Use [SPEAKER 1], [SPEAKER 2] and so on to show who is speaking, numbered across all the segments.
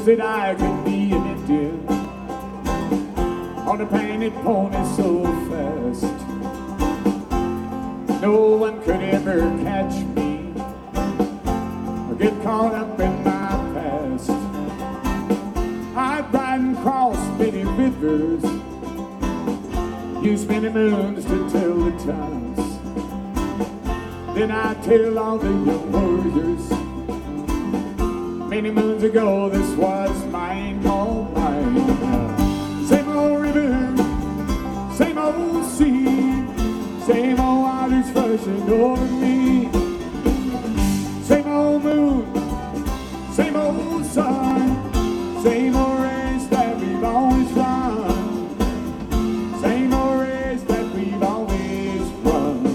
[SPEAKER 1] that I could be an Indian on a painted pony so fast. No one could ever catch me or get caught up in my past. I'd ride and cross many rivers, use many moons to tell the times. Then I'd tell all the young warriors, many moons ago this was mine, all mine. Same old river, same old sea, same old waters rushing over me. Same old moon, same old sun, same old race that we've always run. Same old race that we've always run.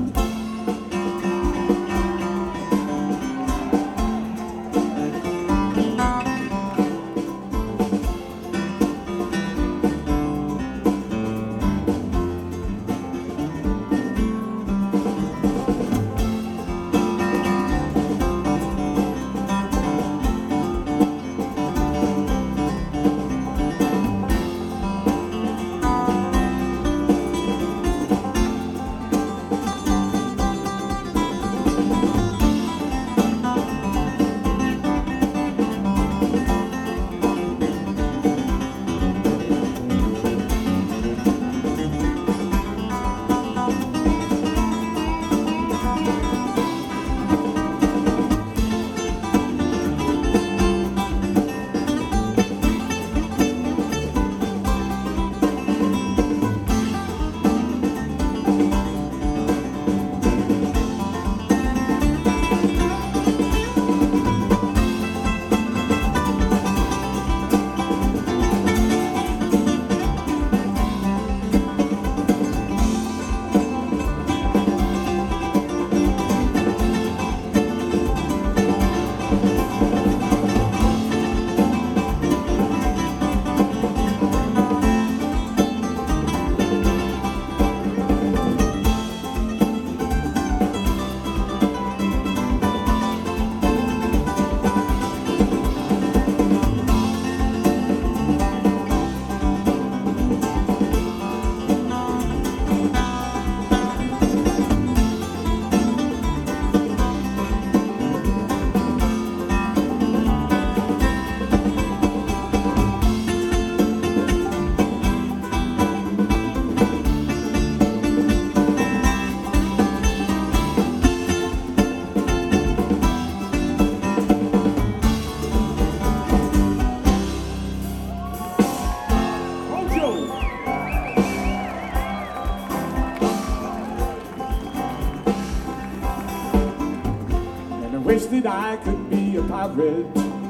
[SPEAKER 1] Wish that I could be a pirate.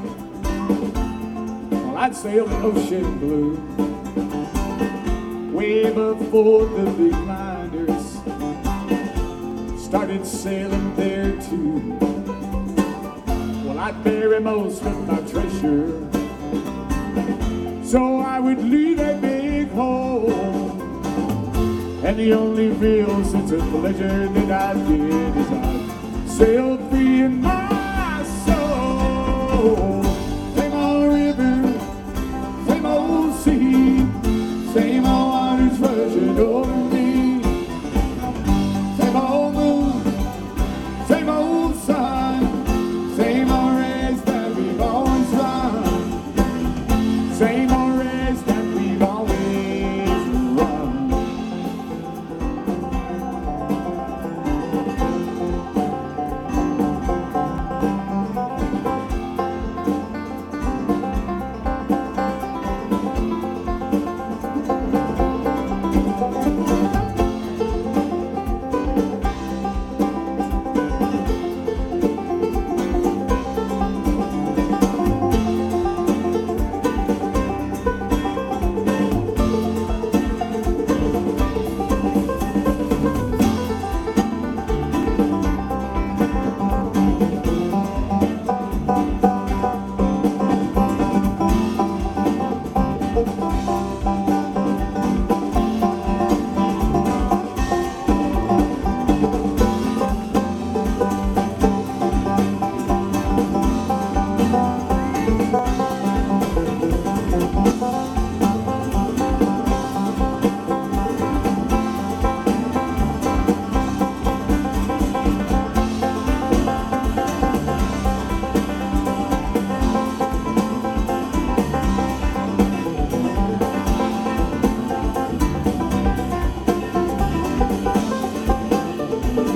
[SPEAKER 1] Well, I'd sail the ocean blue, way before the big liners started sailing there too. Well, I'd bury most of my treasure, so I would leave a big hole. And the only real sense of pleasure that I get is I sailed free in my soul. Same old river, same old sea, same old waters rushing over me. Same old moon, same old sun, same old race that we've always run. Same old race that we've always run.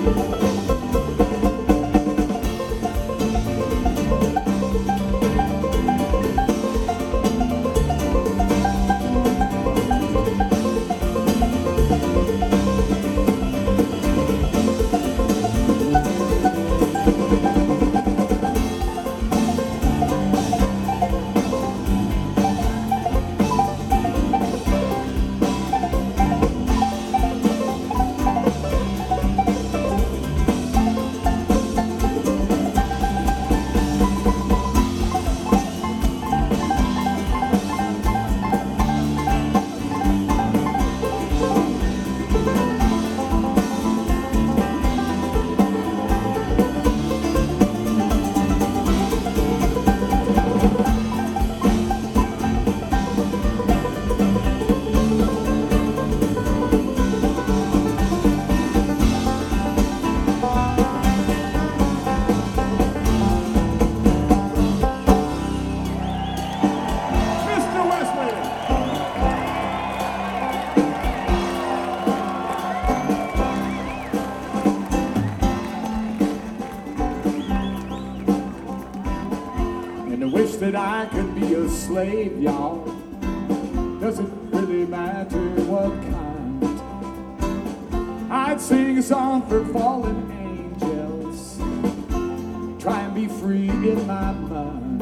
[SPEAKER 1] That I could be a slave, y'all. Doesn't really matter what kind. I'd sing a song for fallen angels, try and be free in my mind.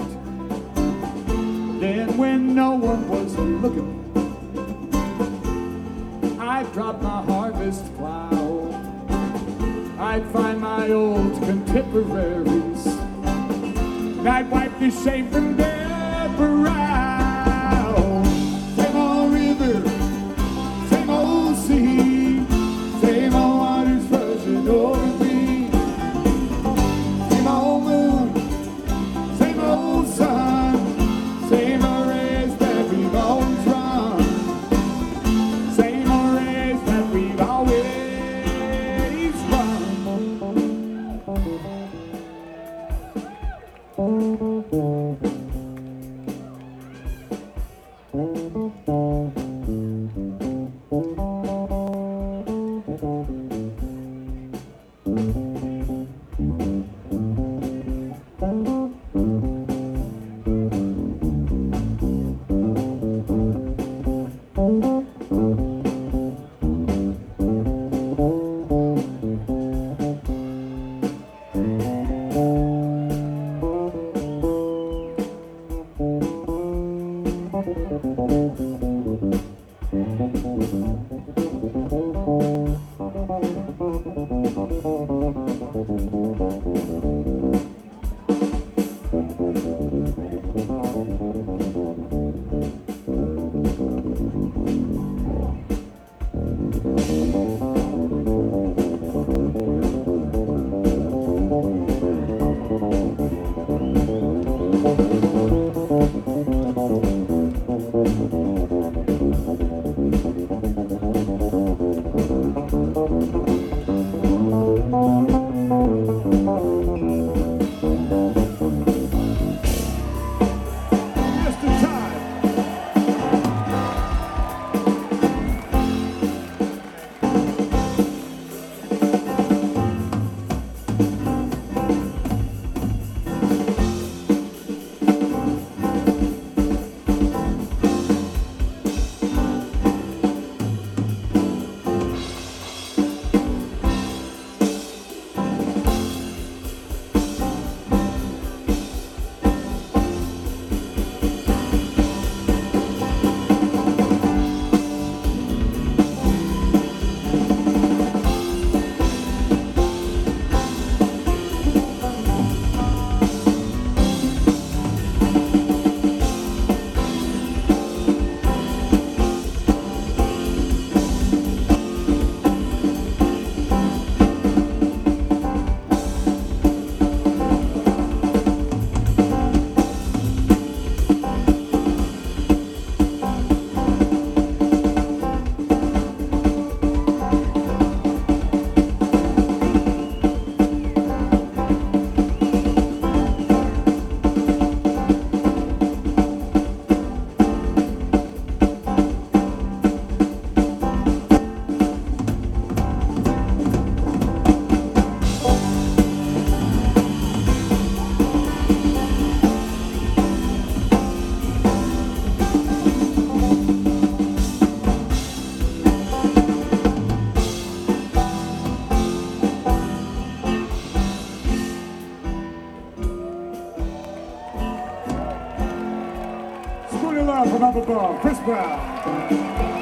[SPEAKER 1] Then when no one was looking, I'd drop my harvest plow. I'd find my old contemporaries, I'd wipe the shame from their brow. Same old river, same old sea, same old waters rushing over me. Same old moon, same old sun, same old race that we've always run. Same old race that we've always run. from up above, Chris Brown.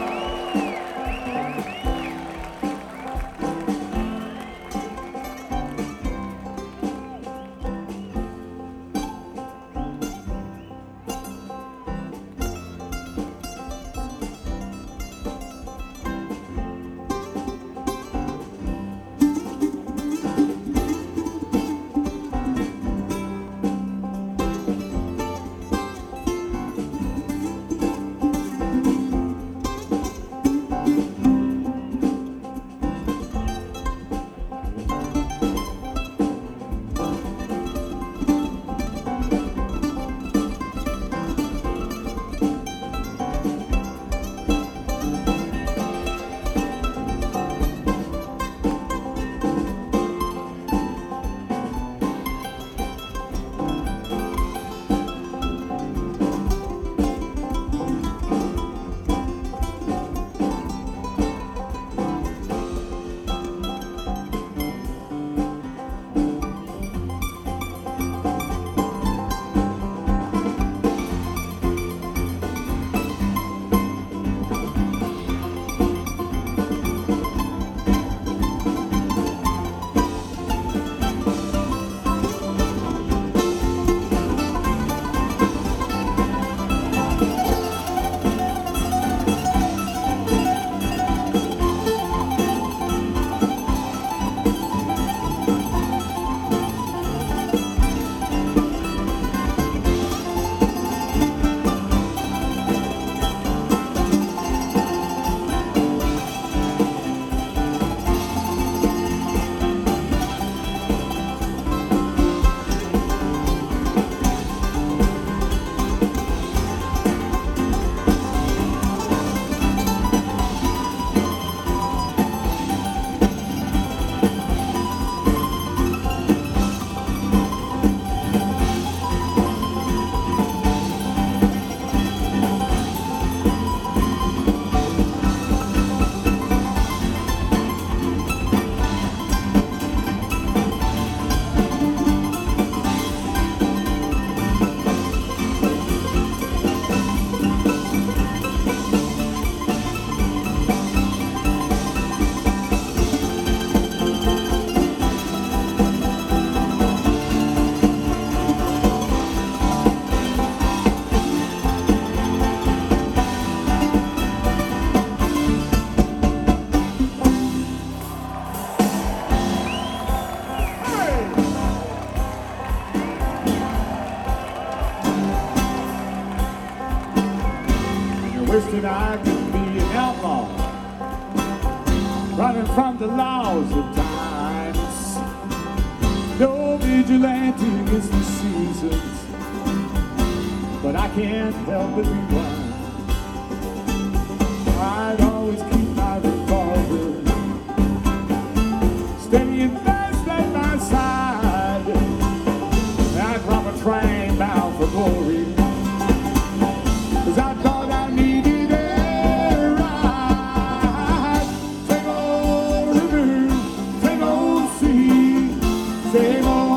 [SPEAKER 1] Wishing I could be an outlaw, running from the laws of times. No vigilante against the seasons, but I can't help but be blind. I'd always keep my revolver steady and fast at my side. I'd drop a train bound for glory, 'cause I thought I needed a ride. Same old river, same old sea, same old